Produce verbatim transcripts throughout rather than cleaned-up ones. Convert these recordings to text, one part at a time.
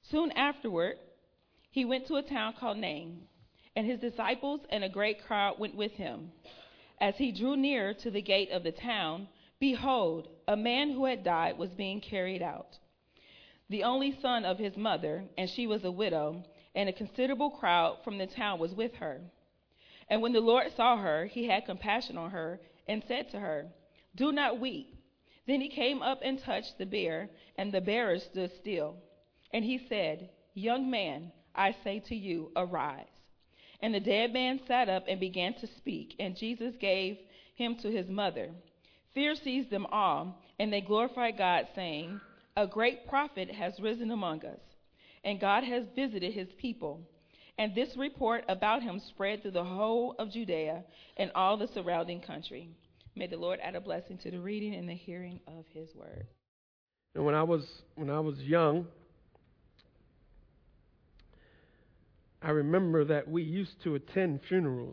Soon afterward, he went to a town called Nain, and his disciples and a great crowd went with him. As he drew near to the gate of the town, behold, a man who had died was being carried out, the only son of his mother, and she was a widow, and a considerable crowd from the town was with her. And when the Lord saw her, he had compassion on her and said to her, "Do not weep." Then he came up and touched the bier, and the bearer stood still. And he said, "Young man, I say to you, arise." And the dead man sat up and began to speak, and Jesus gave him to his mother. Fear seized them all, and they glorified God, saying, "A great prophet has risen among us, and God has visited his people." And this report about him spread through the whole of Judea and all the surrounding country. May the Lord add a blessing to the reading and the hearing of his word. And when I was when I was young, I remember that we used to attend funerals.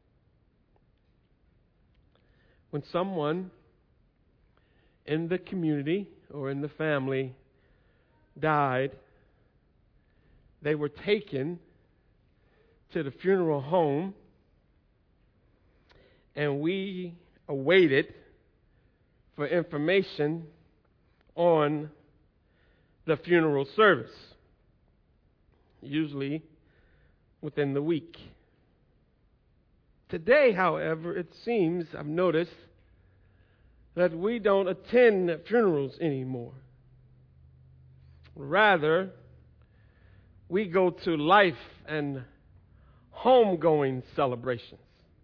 When someone in the community or in the family died, they were taken to the funeral home, and we awaited for information on the funeral service, usually within the week. Today, however, it seems, I've noticed, that we don't attend funerals anymore. Rather, we go to life and homegoing celebrations.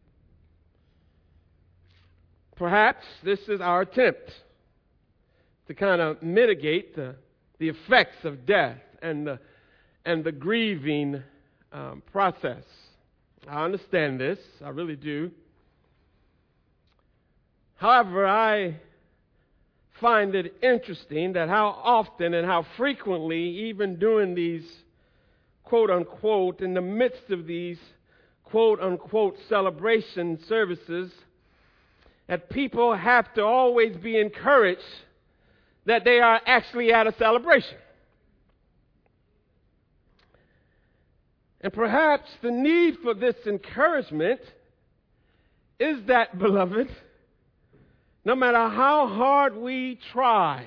Perhaps this is our attempt to kind of mitigate the, the effects of death and the, and the grieving um, process. I understand this, I really do. However, I find it interesting that how often and how frequently, even during these quote-unquote, in the midst of these quote-unquote celebration services, that people have to always be encouraged that they are actually at a celebration. And perhaps the need for this encouragement is that, beloved, no matter how hard we try,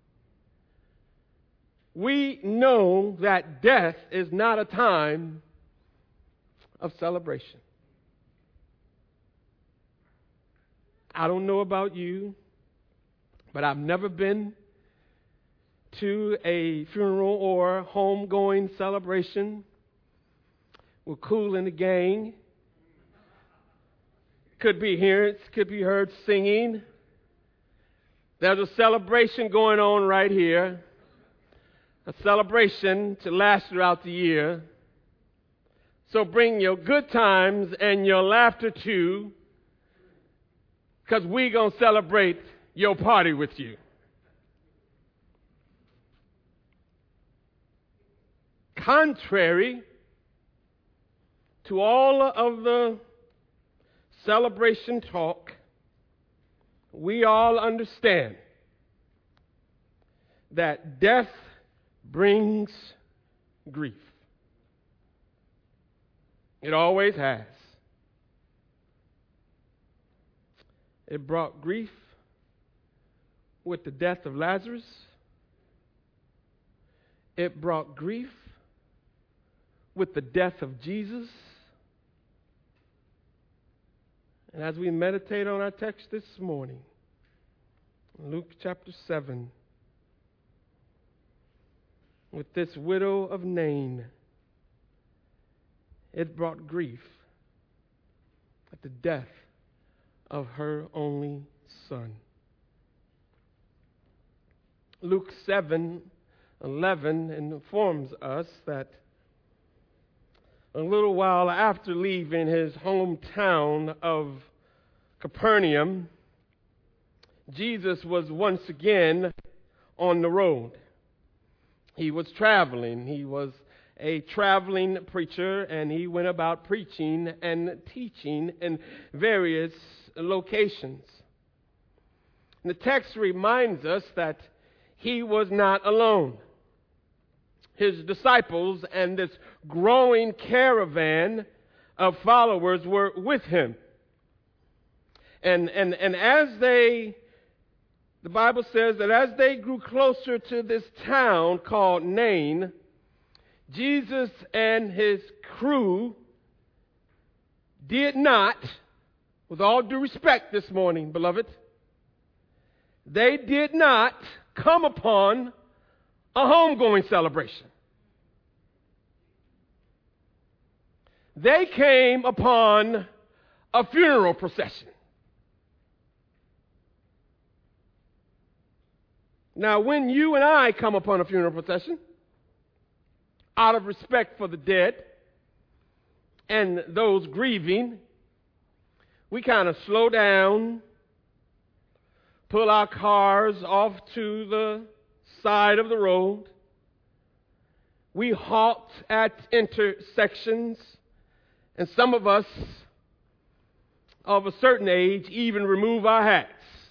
we know that death is not a time of celebration. I don't know about you, but I've never been to a funeral or homegoing celebration with Kool and the Gang. Could be here, could be heard singing. There's a celebration going on right here. A celebration to last throughout the year. So bring your good times and your laughter too, because we're going to celebrate your party with you. Contrary to all of the celebration talk, we all understand that death brings grief. It always has. It brought grief with the death of Lazarus. It brought grief with the death of Jesus. And as we meditate on our text this morning, Luke chapter seven, with this widow of Nain, it brought grief at the death of her only son. Luke seven eleven informs us that a little while after leaving his hometown of Capernaum, Jesus was once again on the road. He was traveling. He was a traveling preacher, and he went about preaching and teaching in various locations. And the text reminds us that he was not alone. his disciples and this growing caravan of followers were with him. And, and, and as they, the Bible says that as they grew closer to this town called Nain, Jesus and his crew did not, with all due respect this morning, beloved, they did not come upon a homegoing celebration. They came upon a funeral procession. Now, when you and I come upon a funeral procession, out of respect for the dead and those grieving, we kind of slow down, pull our cars off to the side of the road. We halt at intersections, and some of us of a certain age even remove our hats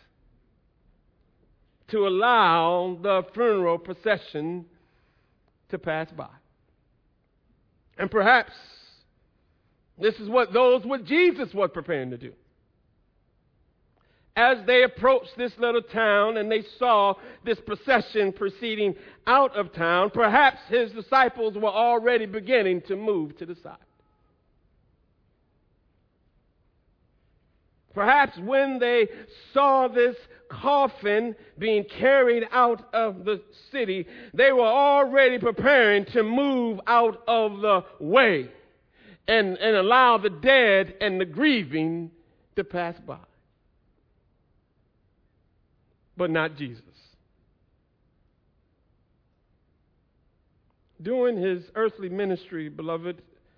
to allow the funeral procession to pass by. And perhaps this is what those with Jesus were preparing to do. As they approached this little town and they saw this procession proceeding out of town, perhaps his disciples were already beginning to move to the side. Perhaps when they saw this coffin being carried out of the city, they were already preparing to move out of the way and, and allow the dead and the grieving to pass by. But not Jesus. During his earthly ministry, beloved,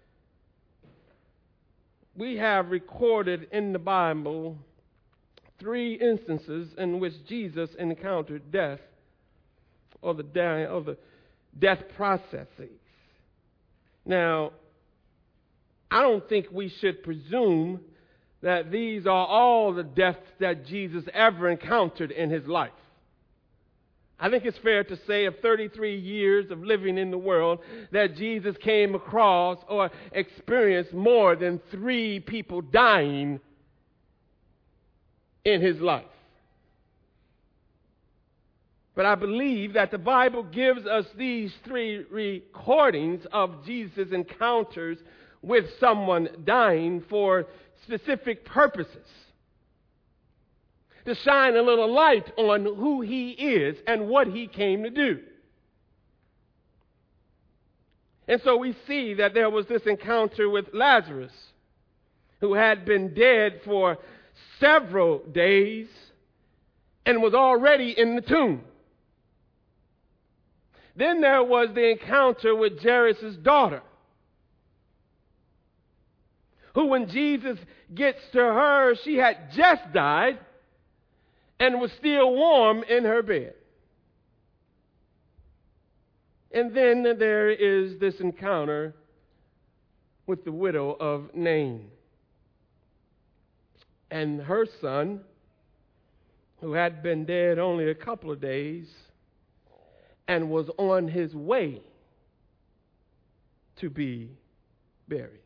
we have recorded in the Bible three instances in which Jesus encountered death or the, de- or the death processes. Now, I don't think we should presume that these are all the deaths that Jesus ever encountered in his life. I think it's fair to say of thirty-three years of living in the world that Jesus came across or experienced more than three people dying in his life. But I believe that the Bible gives us these three recordings of Jesus' encounters with someone dying for specific purposes, to shine a little light on who he is and what he came to do. And so we see that there was this encounter with Lazarus, who had been dead for several days and was already in the tomb. Then there was the encounter with Jairus' daughter, who when Jesus gets to her, she had just died and was still warm in her bed. And then there is this encounter with the widow of Nain and her son, who had been dead only a couple of days and was on his way to be buried.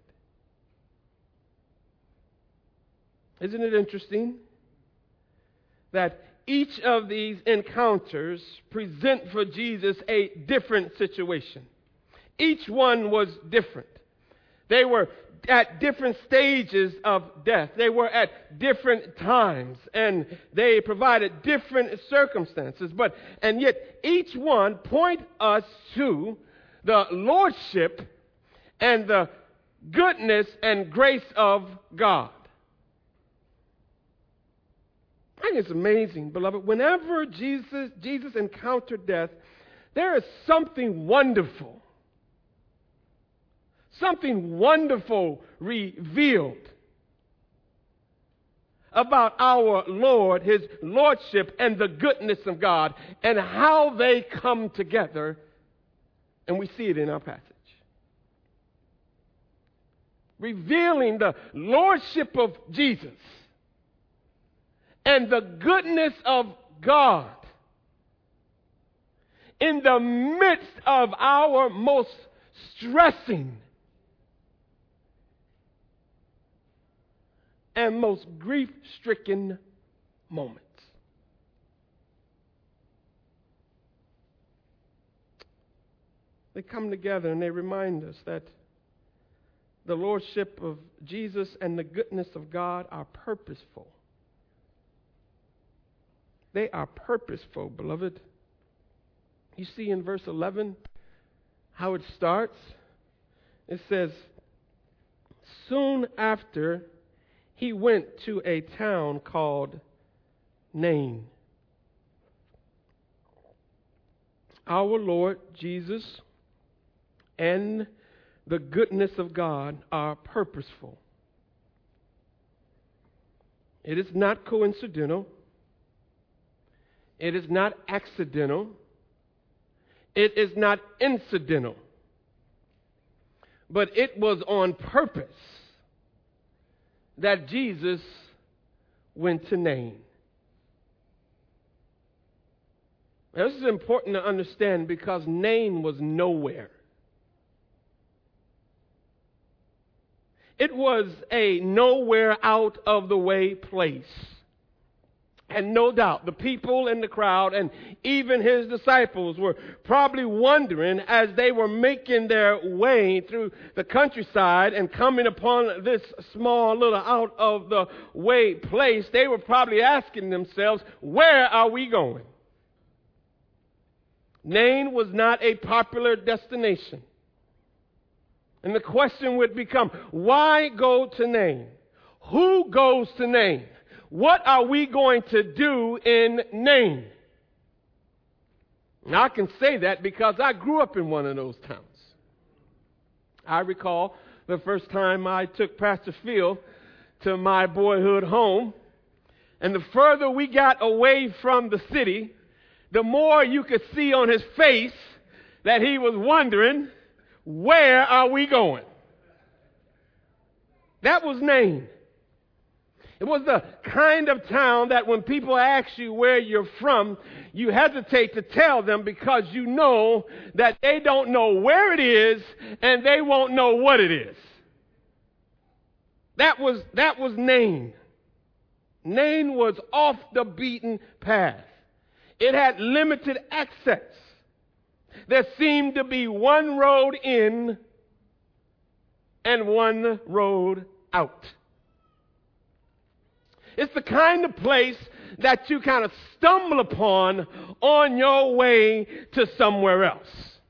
Isn't it interesting that each of these encounters present for Jesus a different situation? Each one was different. They were at different stages of death. They were at different times, and they provided different circumstances. But and yet each one point us to the lordship and the goodness and grace of God. I think it's amazing, beloved. Whenever Jesus, Jesus encountered death, there is something wonderful. Something wonderful revealed about our Lord, his lordship, and the goodness of God, and how they come together. And we see it in our passage. Revealing the lordship of Jesus and the goodness of God in the midst of our most stressing and most grief-stricken moments. They come together and they remind us that the lordship of Jesus and the goodness of God are purposeful. They are purposeful, beloved. You see in verse eleven how it starts. It says, soon after he went to a town called Nain. Our Lord Jesus and the goodness of God are purposeful. It is not coincidental. It is not accidental. It is not incidental. But it was on purpose that Jesus went to Nain. Now, this is important to understand because Nain was nowhere. It was a nowhere out of the way place. And no doubt the people in the crowd and even his disciples were probably wondering as they were making their way through the countryside and coming upon this small little out of the way place, they were probably asking themselves, where are we going? Nain was not a popular destination. And the question would become, why go to Nain? Who goes to Nain? What are we going to do in Nain? Now, I can say that because I grew up in one of those towns. I recall the first time I took Pastor Phil to my boyhood home, and the further we got away from the city, the more you could see on his face that he was wondering, where are we going? That was Nain. It was the kind of town that when people ask you where you're from, you hesitate to tell them because you know that they don't know where it is and they won't know what it is. That was, that was Nain. Nain was off the beaten path. It had limited access. There seemed to be one road in and one road out. It's the kind of place that you kind of stumble upon on your way to somewhere else.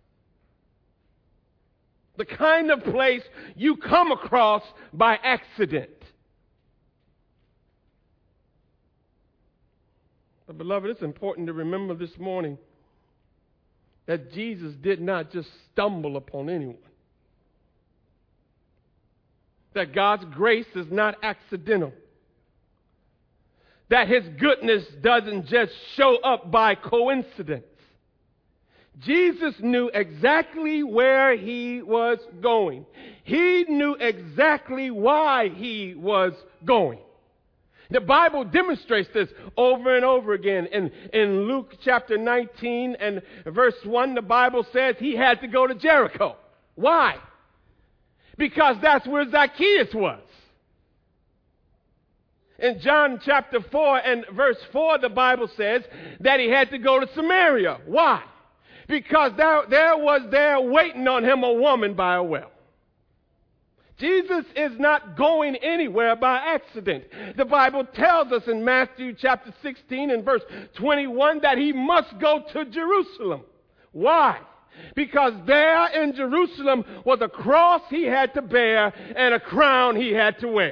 The kind of place you come across by accident. But beloved, it's important to remember this morning that Jesus did not just stumble upon anyone. That God's grace is not accidental. That his goodness doesn't just show up by coincidence. Jesus knew exactly where he was going. He knew exactly why he was going. The Bible demonstrates this over and over again. In, in Luke chapter nineteen and verse one, the Bible says he had to go to Jericho. Why? Because that's where Zacchaeus was. In John chapter four and verse four, the Bible says that he had to go to Samaria. Why? Because there, there was there waiting on him a woman by a well. Jesus is not going anywhere by accident. The Bible tells us in Matthew chapter sixteen and verse twenty-one that he must go to Jerusalem. Why? Because there in Jerusalem was a cross he had to bear and a crown he had to wear.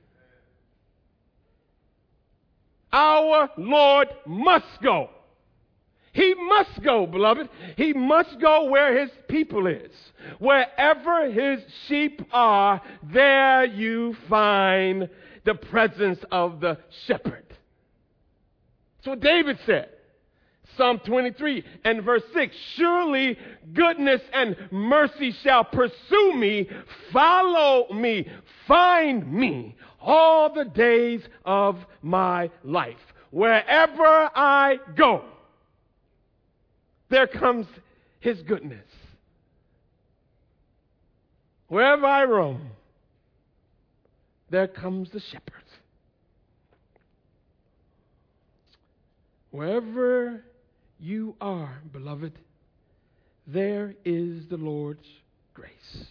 Our Lord must go. He must go, beloved. He must go where his people is. Wherever his sheep are, there you find the presence of the shepherd. That's what David said. Psalm twenty-three and verse six. Surely goodness and mercy shall pursue me, follow me, find me all the days of my life. Wherever I go, there comes his goodness. Wherever I roam, there comes the shepherd. Wherever you are, beloved, there is the Lord's grace.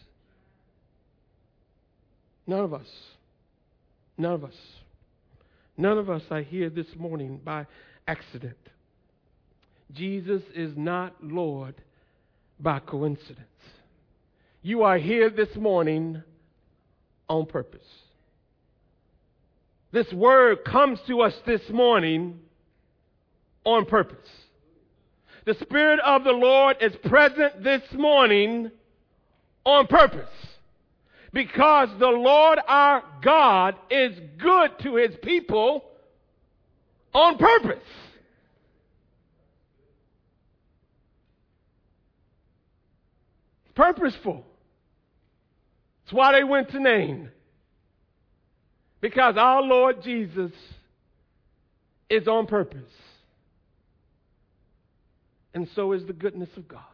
None of us, none of us, none of us are here this morning by accident. Jesus is not Lord by coincidence. You are here this morning on purpose. This word comes to us this morning on purpose. The Spirit of the Lord is present this morning on purpose. Because the Lord our God is good to his people on purpose. Purposeful. That's why they went to Nain. Because our Lord Jesus is on purpose. And so is the goodness of God.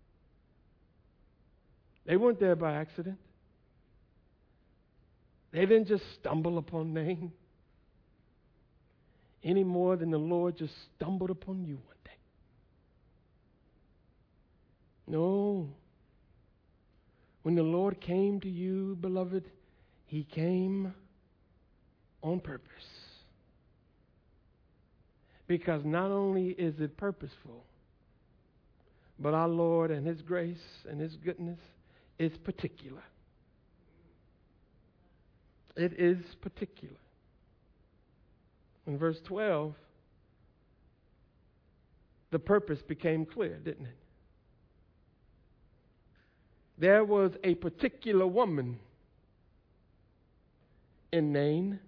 They weren't there by accident. They didn't just stumble upon Nain any more than the Lord just stumbled upon you one day. No. When the Lord came to you, beloved, he came on purpose. Because not only is it purposeful, but our Lord and his grace and his goodness is particular. It is particular. In verse twelve, the purpose became clear, didn't it? There was a particular woman in Nain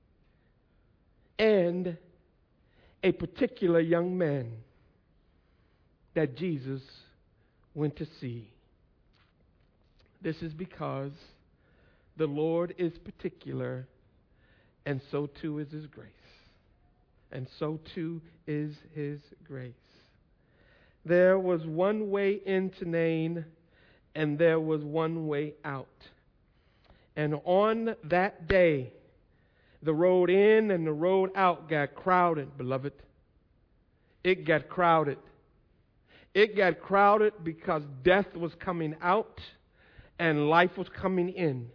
and a particular young man that Jesus went to see. This is because the Lord is particular, and so too is his grace. And so too is his grace. There was one way into Nain, and there was one way out. And on that day, the road in and the road out got crowded, beloved. It got crowded. It got crowded because death was coming out and life was coming in.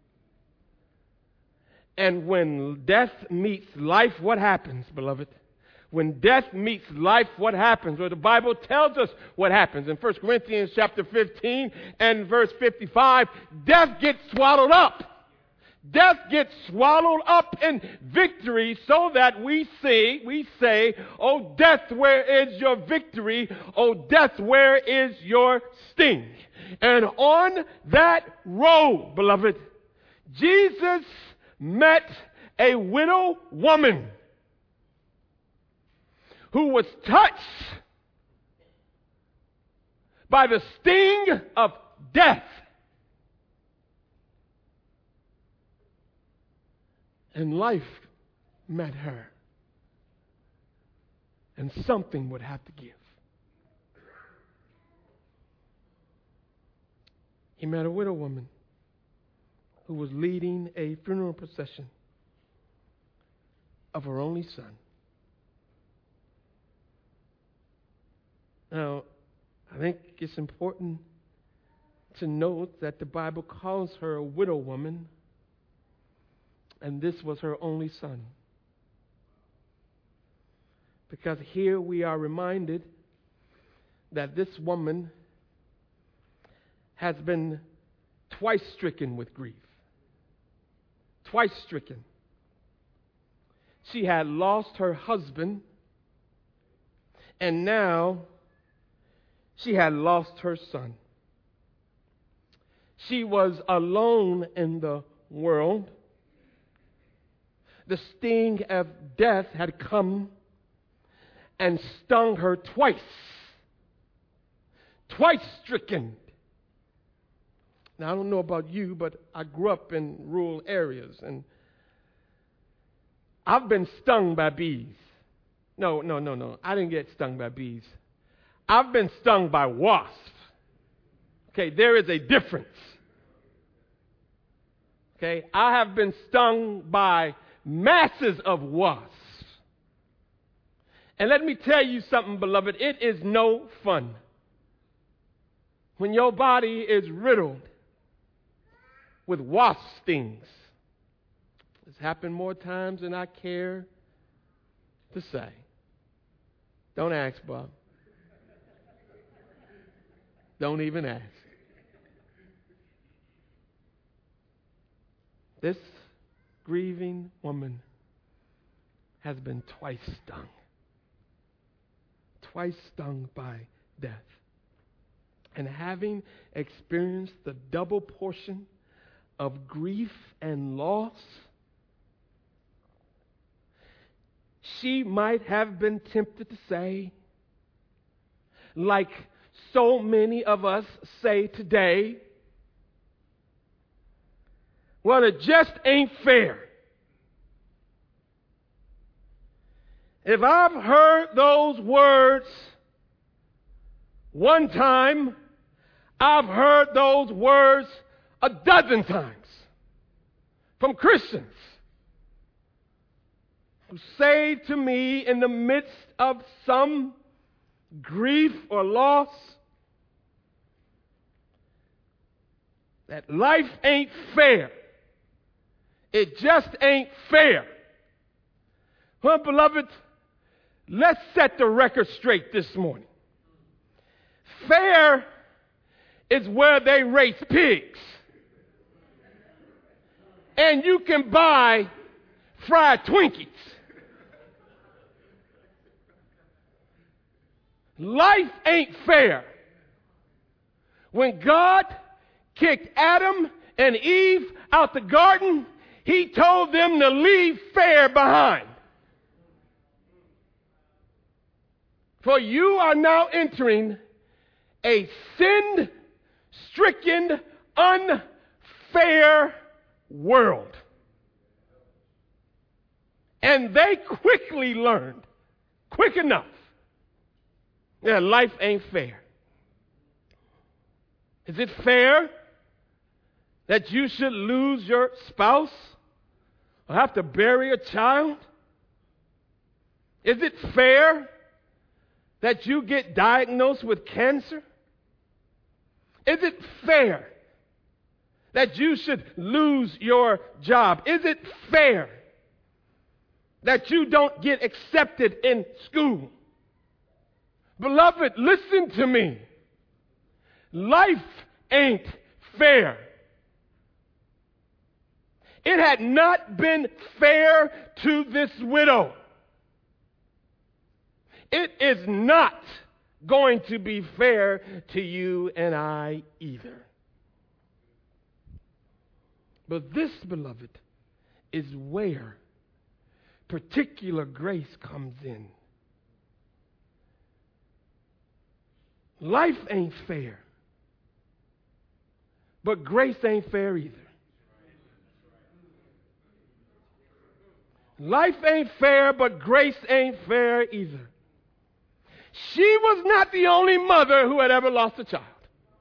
And when death meets life, what happens, beloved? When death meets life, what happens? Well, the Bible tells us what happens. In First Corinthians chapter fifteen and verse fifty-five, death gets swallowed up. Death gets swallowed up in victory, so that we say, we say, "Oh, death, where is your victory? Oh, death, where is your sting?" And on that road, beloved, Jesus met a widow woman who was touched by the sting of death. And life met her. And something would have to give. He met a widow woman who was leading a funeral procession of her only son. Now, I think it's important to note that the Bible calls her a widow woman, and this was her only son. Because here we are reminded that this woman has been twice stricken with grief. Twice stricken. She had lost her husband, and now she had lost her son. She was alone in the world. The sting of death had come and stung her twice. Twice stricken. Now, I don't know about you, but I grew up in rural areas, and I've been stung by bees. No, no, no, no. I didn't get stung by bees. I've been stung by wasps. Okay, there is a difference. Okay, I have been stung by masses of wasps. And let me tell you something, beloved, it is no fun when your body is riddled with wasp stings. It's happened more times than I care to say. Don't ask, Bob. Don't even ask. This grieving woman has been twice stung. Twice stung by death. And having experienced the double portion of grief and loss, she might have been tempted to say, like so many of us say today, well, it just ain't fair. If I've heard those words one time, I've heard those words a dozen times from Christians who say to me in the midst of some grief or loss that life ain't fair. It just ain't fair. Well, beloved, let's set the record straight this morning. Fair is where they race pigs. And you can buy fried Twinkies. Life ain't fair. When God kicked Adam and Eve out the garden, He told them to leave fair behind. For you are now entering a sin-stricken, unfair world. And they quickly learned, quick enough, that life ain't fair. Is it fair that you should lose your spouse or have to bury a child? Is it fair that you get diagnosed with cancer? Is it fair that you should lose your job? Is it fair that you don't get accepted in school? Beloved, listen to me. Life ain't fair. It had not been fair to this widow. It is not going to be fair to you and I either. But this, beloved, is where particular grace comes in. Life ain't fair, but grace ain't fair either. Life ain't fair, but grace ain't fair either. She was not the only mother who had ever lost a child.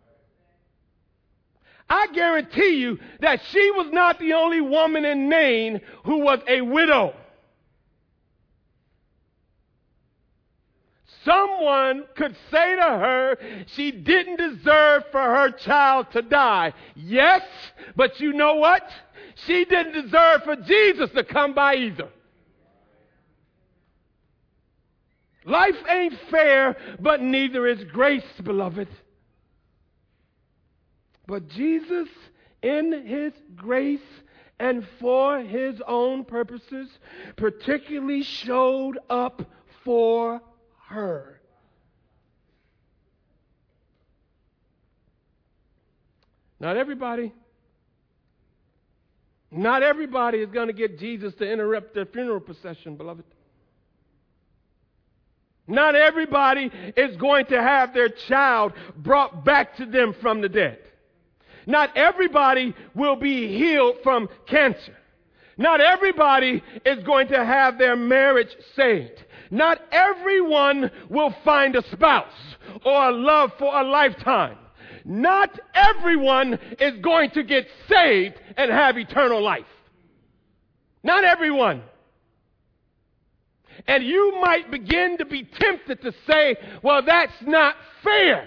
I guarantee you that she was not the only woman in Nain who was a widow. Someone could say to her she didn't deserve for her child to die. Yes, but you know what? She didn't deserve for Jesus to come by either. Life ain't fair, but neither is grace, beloved. But Jesus, in His grace and for His own purposes, particularly showed up for her. Not everybody, not everybody is going to get Jesus to interrupt their funeral procession, beloved. Not everybody is going to have their child brought back to them from the dead. Not everybody will be healed from cancer. Not everybody is going to have their marriage saved. Not everyone will find a spouse or a love for a lifetime. Not everyone is going to get saved and have eternal life. Not everyone. And you might begin to be tempted to say, well, that's not fair.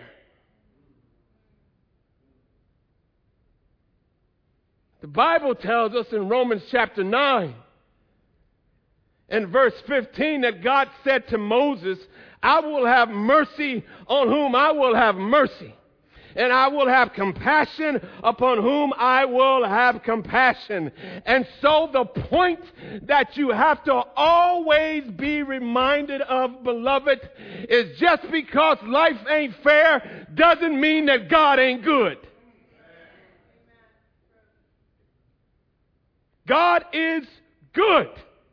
The Bible tells us in Romans chapter nine and verse fifteen that God said to Moses, I will have mercy on whom I will have mercy, and I will have compassion upon whom I will have compassion. And so the point that you have to always be reminded of, beloved, is just because life ain't fair doesn't mean that God ain't good. God is good.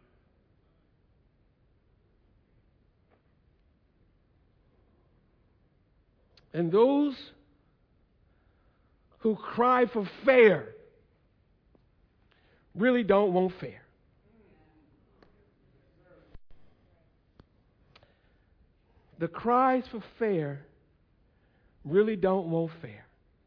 And those who cry for fair really don't want fair. The cries for fair really don't want fair.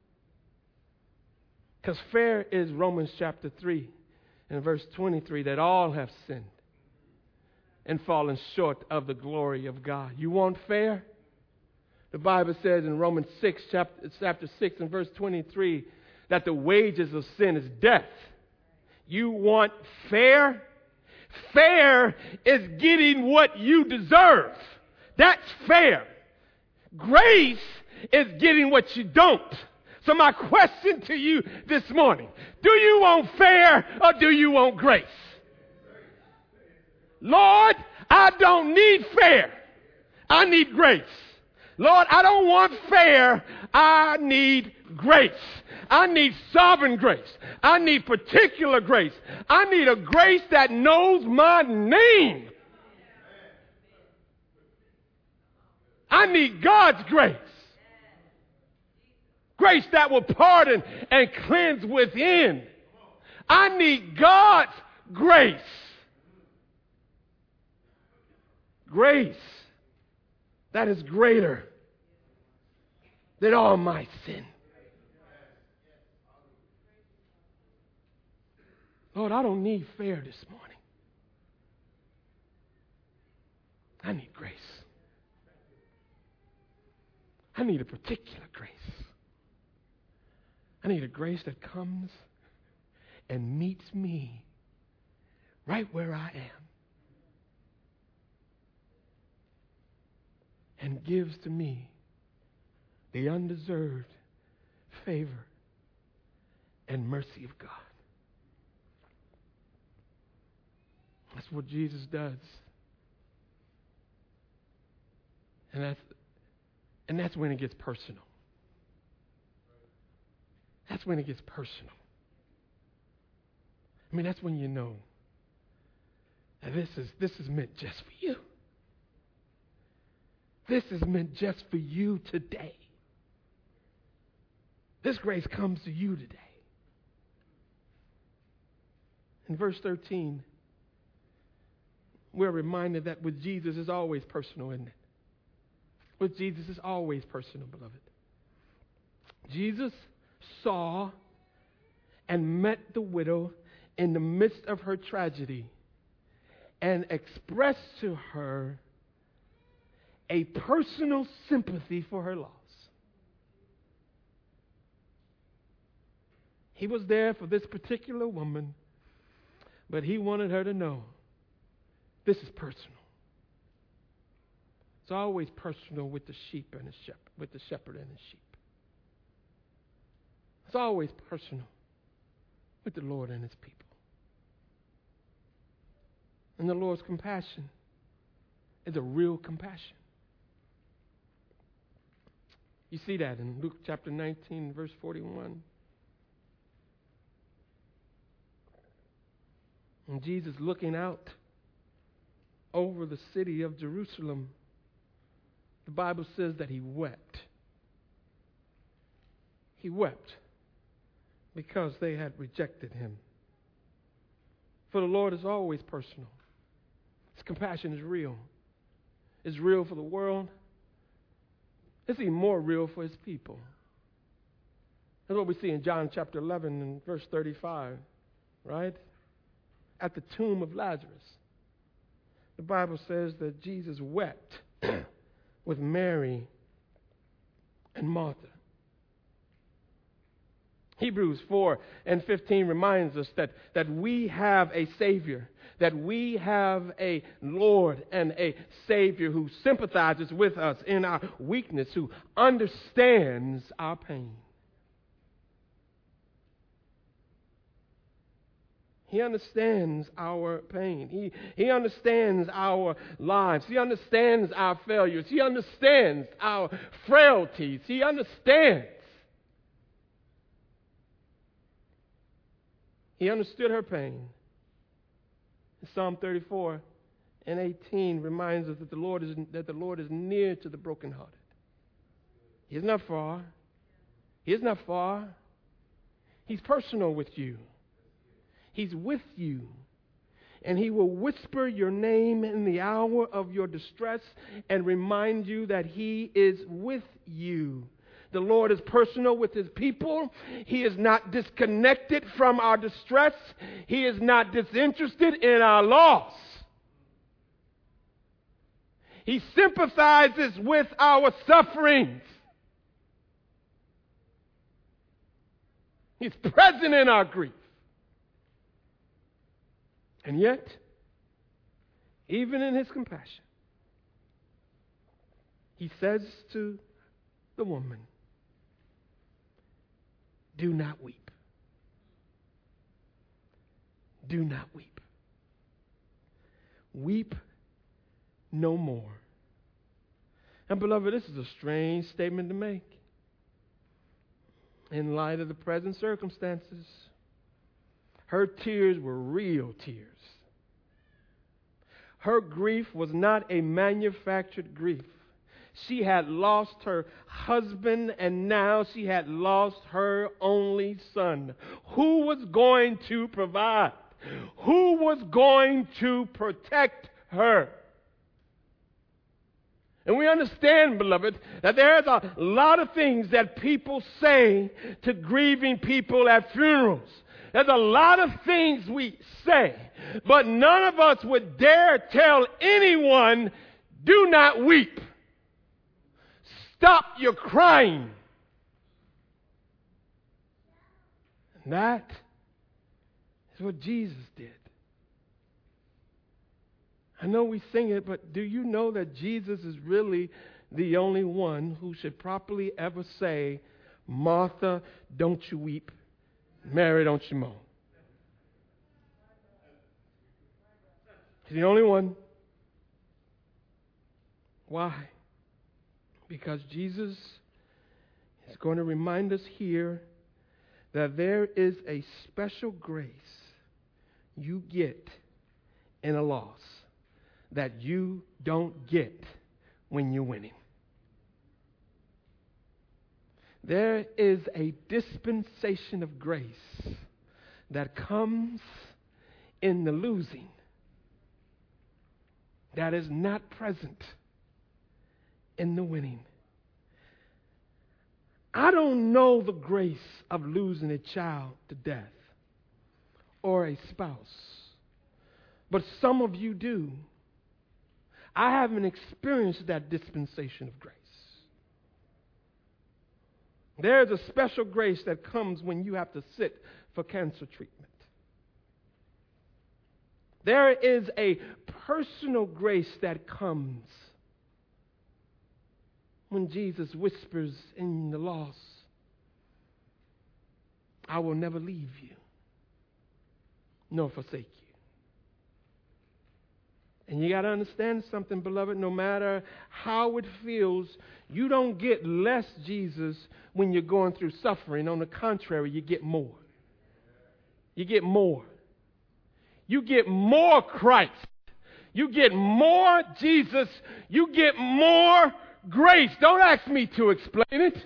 Because fair is Romans chapter three and verse twenty-three, that all have sinned and fallen short of the glory of God. You want fair? The Bible says in Romans six, chapter, chapter six and verse twenty-three, that the wages of sin is death. You want fair? Fair is getting what you deserve. That's fair. Grace is getting what you don't. So my question to you this morning, do you want fair or do you want grace? Lord, I don't need fair. I need grace. Lord, I don't want fair. I need grace. I need sovereign grace. I need particular grace. I need a grace that knows my name. I need God's grace. Grace that will pardon and cleanse within. I need God's grace. Grace that is greater than all my sin. Lord, I don't need fair this morning. I need grace. I need a particular grace. I need a grace that comes and meets me right where I am and gives to me the undeserved favor and mercy of God. That's what Jesus does. And that's, and that's when it gets personal. That's when it gets personal. I mean, that's when you know that this is, this is meant just for you. This is meant just for you today. This grace comes to you today. In verse thirteen, we're reminded that with Jesus is always personal, isn't it? With Jesus is always personal, beloved. Jesus saw and met the widow in the midst of her tragedy and expressed to her a personal sympathy for her loss. He was there for this particular woman, but he wanted her to know this is personal. It's always personal with the sheep and the shepherd, with the shepherd and the sheep. It's always personal with the Lord and his people. And the Lord's compassion is a real compassion. You see that in Luke chapter nineteen, verse forty-one. And Jesus looking out over the city of Jerusalem, the Bible says that he wept. He wept because they had rejected him. For the Lord is always personal. His compassion is real. is real for the world, it's even more real for his people. That's what we see in John chapter eleven and verse thirty-five, right? At the tomb of Lazarus. The Bible says that Jesus wept with Mary and Martha. Hebrews four and fifteen reminds us that, that we have a Savior, that we have a Lord and a Savior who sympathizes with us in our weakness, who understands our pain. He understands our pain. He, he understands our lives. He understands our failures. He understands our frailties. He understands. He understood her pain. Psalm thirty-four and eighteen reminds us that the Lord is that the Lord is near to the brokenhearted. He is not far. He is not far. He's personal with you. He's with you. And he will whisper your name in the hour of your distress and remind you that he is with you. The Lord is personal with his people. He is not disconnected from our distress. He is not disinterested in our loss. He sympathizes with our sufferings. He's present in our grief. And yet, even in his compassion, he says to the woman, do not weep. Do not weep. Weep no more. And beloved, this is a strange statement to make in light of the present circumstances. Her tears were real tears. Her grief was not a manufactured grief. She had lost her husband, and now she had lost her only son. Who was going to provide? Who was going to protect her? And we understand, beloved, that there's a lot of things that people say to grieving people at funerals. There's a lot of things we say, but none of us would dare tell anyone, do not weep. Stop your crying. And that is what Jesus did. I know we sing it, but do you know that Jesus is really the only one who should properly ever say, Martha, don't you weep. Mary, don't you moan. He's the only one. Why? Because Jesus is going to remind us here that there is a special grace you get in a loss that you don't get when you're winning. There is a dispensation of grace that comes in the losing that is not present in the winning. I don't know the grace of losing a child to death or a spouse, but some of you do. I haven't experienced that dispensation of grace. There's a special grace that comes when you have to sit for cancer treatment. There is a personal grace that comes when Jesus whispers in the loss, I will never leave you, nor forsake you. And you got to understand something, beloved. No matter how it feels, you don't get less Jesus when you're going through suffering. On the contrary, you get more. You get more. You get more Christ. You get more Jesus. You get more grace. Don't ask me to explain it.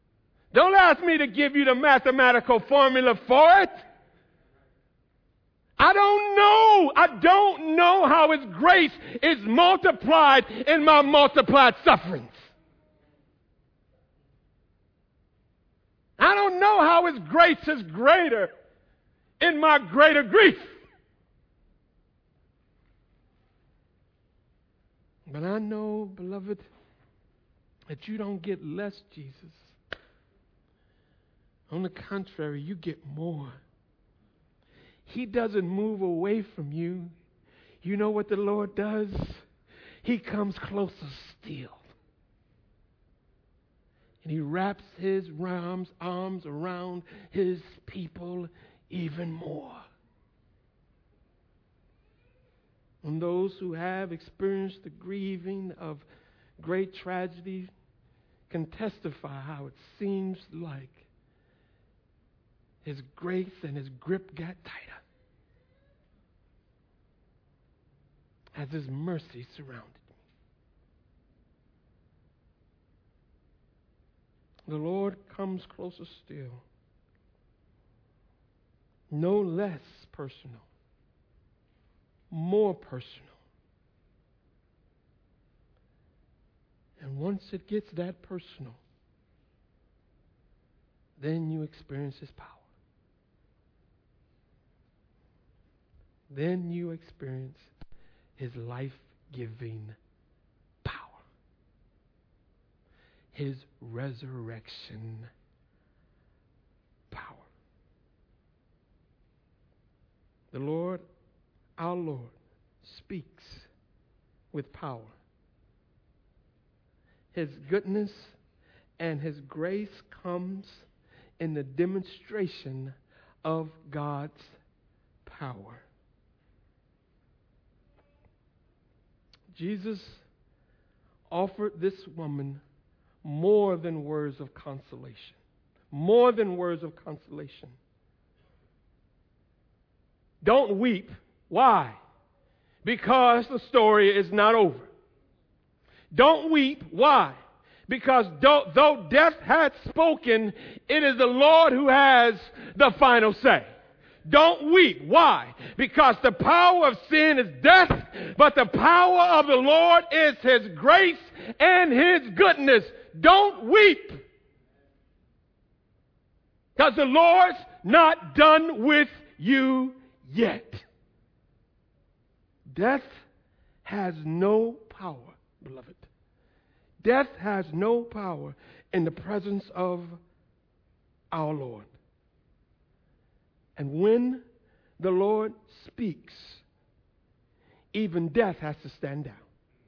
Don't ask me to give you the mathematical formula for it. I don't know. I don't know how His grace is multiplied in my multiplied sufferings. I don't know how His grace is greater in my greater grief. But I know, beloved, that you don't get less Jesus. On the contrary, you get more. He doesn't move away from you. You know what the Lord does? He comes closer still. And He wraps His arms, arms around His people even more. And those who have experienced the grieving of great tragedy can testify how it seems like His grace and His grip got tighter as His mercy surrounded me. The Lord comes closer still, no less personal, more personal. And once it gets that personal, then you experience His power. Then you experience His life-giving power. His resurrection power. The Lord, our Lord, speaks with power. His goodness and His grace comes in the demonstration of God's power. Jesus offered this woman more than words of consolation. More than words of consolation. Don't weep. Why? Because the story is not over. Don't weep. Why? Because though, though death had spoken, it is the Lord who has the final say. Don't weep. Why? Because the power of sin is death, but the power of the Lord is His grace and His goodness. Don't weep. Because the Lord's not done with you yet. Death has no power, beloved. Death has no power in the presence of our Lord. And when the Lord speaks, even death has to stand down.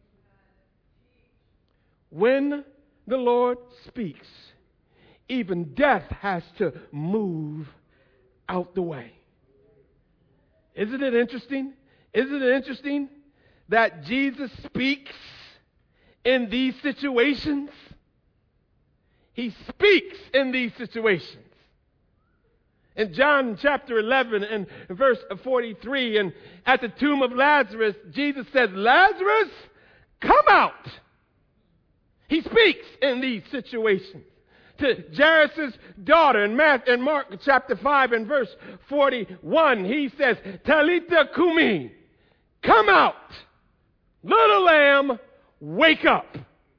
When the Lord speaks, even death has to move out the way. Isn't it interesting? Isn't it interesting that Jesus speaks in these situations? He speaks in these situations. In John chapter eleven and verse forty-three, and at the tomb of Lazarus, Jesus says, Lazarus, come out. He speaks in these situations. To Jairus' daughter in Matthew, in Mark chapter five and verse forty-one, he says, Talitha kumi, come out. Little lamb, wake up.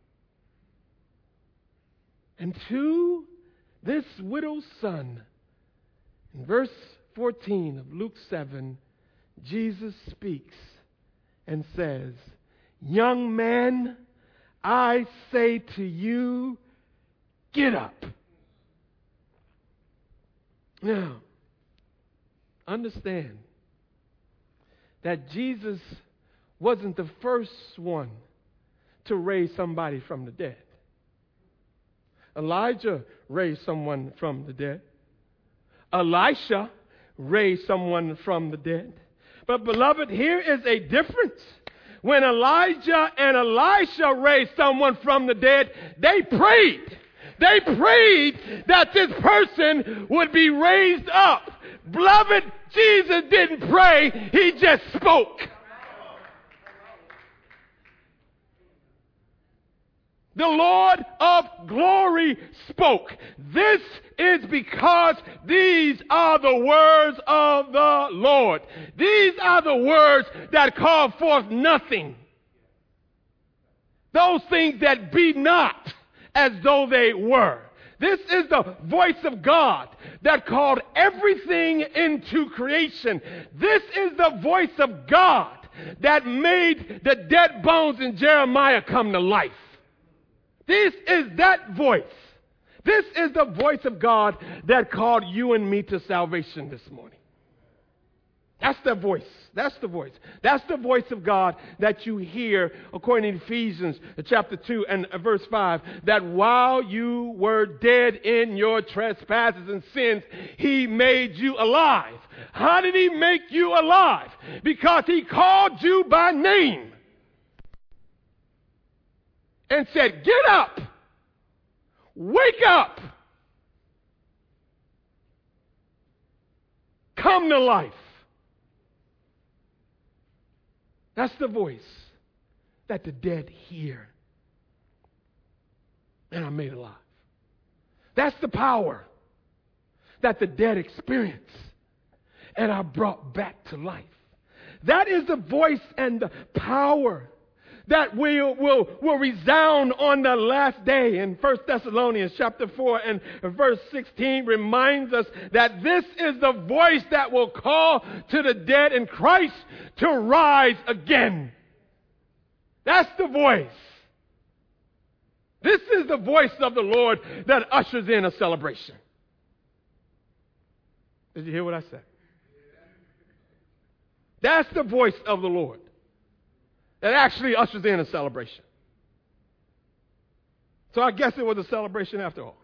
And to this widow's son, in verse fourteen of Luke seven, Jesus speaks and says, young man, I say to you, get up. Now, understand that Jesus wasn't the first one to raise somebody from the dead. Elijah raised someone from the dead. Elisha raised someone from the dead. But beloved, here is a difference. When Elijah and Elisha raised someone from the dead, they prayed. They prayed that this person would be raised up. Beloved, Jesus didn't pray, He just spoke. The Lord of glory spoke. This is because these are the words of the Lord. These are the words that call forth nothing. Those things that be not as though they were. This is the voice of God that called everything into creation. This is the voice of God that made the dead bones in Jeremiah come to life. This is that voice. This is the voice of God that called you and me to salvation this morning. That's the voice. That's the voice. That's the voice of God that you hear according to Ephesians chapter two and verse five, that while you were dead in your trespasses and sins, he made you alive. How did he make you alive? Because he called you by name and said, get up, wake up, come to life. That's the voice that the dead hear and are made alive. That's the power that the dead experience and are brought back to life. That is the voice and the power that will, will, will resound on the last day. In First Thessalonians chapter four and verse sixteen reminds us that this is the voice that will call to the dead in Christ to rise again. That's the voice. This is the voice of the Lord that ushers in a celebration. Did you hear what I said? That's the voice of the Lord that actually ushers in a celebration. So I guess it was a celebration after all.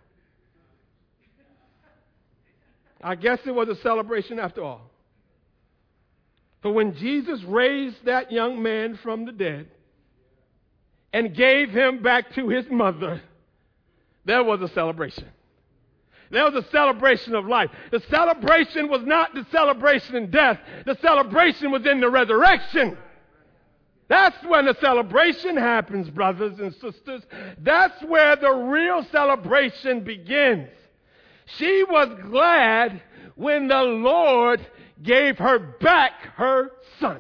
I guess it was a celebration after all. For when Jesus raised that young man from the dead and gave him back to his mother, there was a celebration. There was a celebration of life. The celebration was not the celebration in death. The celebration was in the resurrection. That's when the celebration happens, brothers and sisters. That's where the real celebration begins. She was glad when the Lord gave her back her son.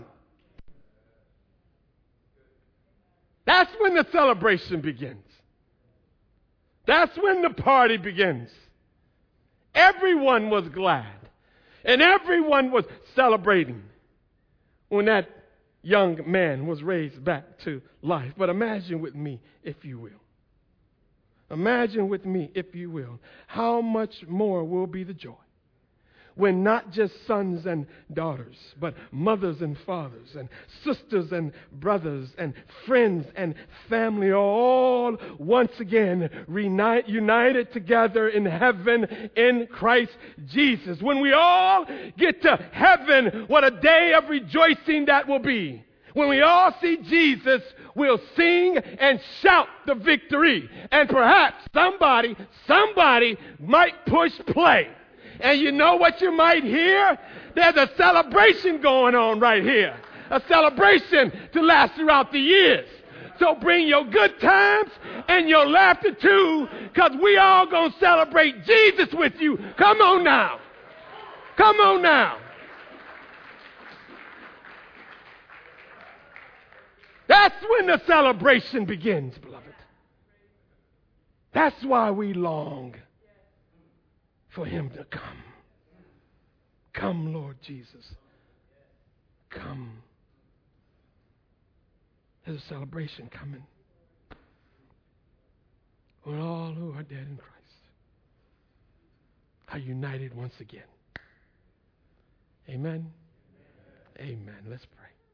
That's when the celebration begins. That's when the party begins. Everyone was glad, and everyone was celebrating when that young man was raised back to life. But imagine with me, if you will. Imagine with me, if you will, how much more will be the joy when not just sons and daughters, but mothers and fathers and sisters and brothers and friends and family are all once again reunite, united together in heaven in Christ Jesus. When we all get to heaven, what a day of rejoicing that will be. When we all see Jesus, we'll sing and shout the victory. And perhaps somebody, somebody might push play. And you know what you might hear? There's a celebration going on right here. A celebration to last throughout the years. So bring your good times and your laughter too, because we all going to celebrate Jesus with you. Come on now. Come on now. That's when the celebration begins, beloved. That's why we long for him to come. Come, Lord Jesus. Come. There's a celebration coming when all who are dead in Christ are united once again. Amen. Amen. Let's pray.